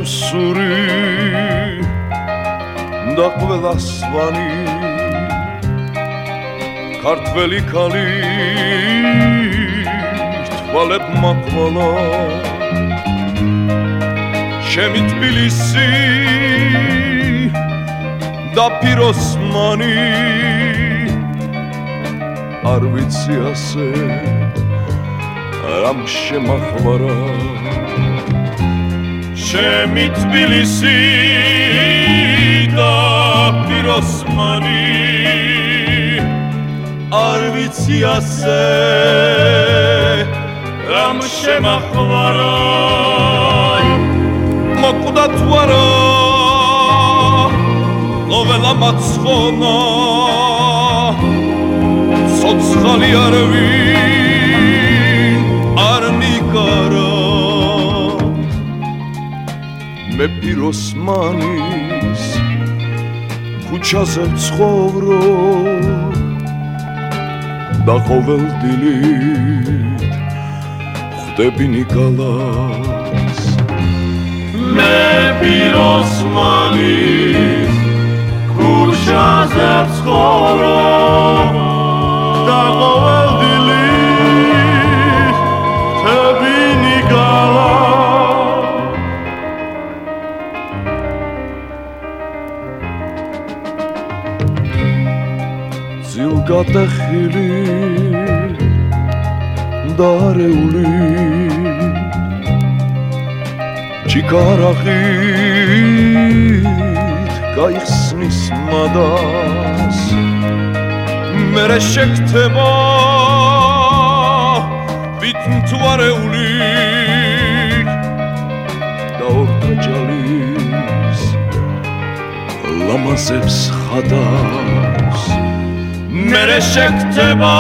ზევსური და ყველა სვანი ქართველი ქალი თვალებ მაქვალა ჩემი თბილისი და პიროსმანი არ ვიცი ასე რამ შემახვარა ჩემი თბილისი და პიროსმანი არ ვიცი ასე რამ შემახვარა მოკვდა თუ არა ყოველა მაცხონა ცოცხალი არ ვინ არ მიგარა მე პიროსმანის ქუჩაზე ვცხოვრობ და ყოველ დილით ხვდები ნიკალას მე პიროსმანის ქუჩაზე ვცხოვრობ და ყოველ დილით ხვდები ნიკალას ზილგატეხილი დარეული ჩიკარახით გაიხსნის მადას მერე შეგდება ვით მთვარეული და ორთაჯალის ლამაზებს ხადავს მერე შეგდება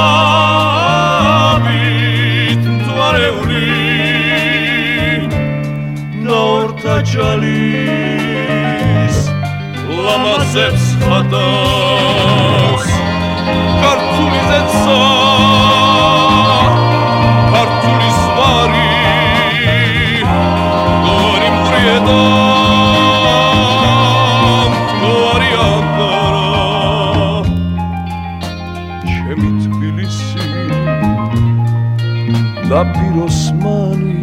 ვით მთვარეული და ორთაჯალის ლამაზებს ხადავს ქართული ზეცა ქართული ზვარი გორი მვრიედა გორი ანგარა ჩემი თბილისი და პიროსმანი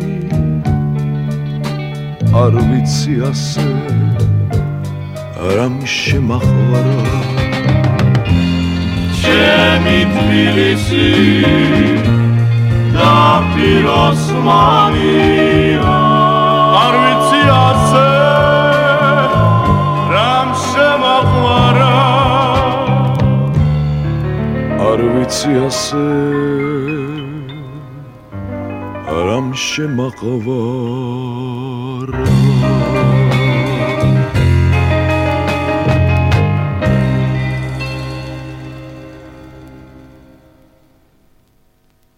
არ ვიცი ასე რამ შემახვარა ჩემი თბილისი და პიროსმანი არ ვიცი ასე რამ შემახვარა არ ვიცი ასე რამ შემახვარა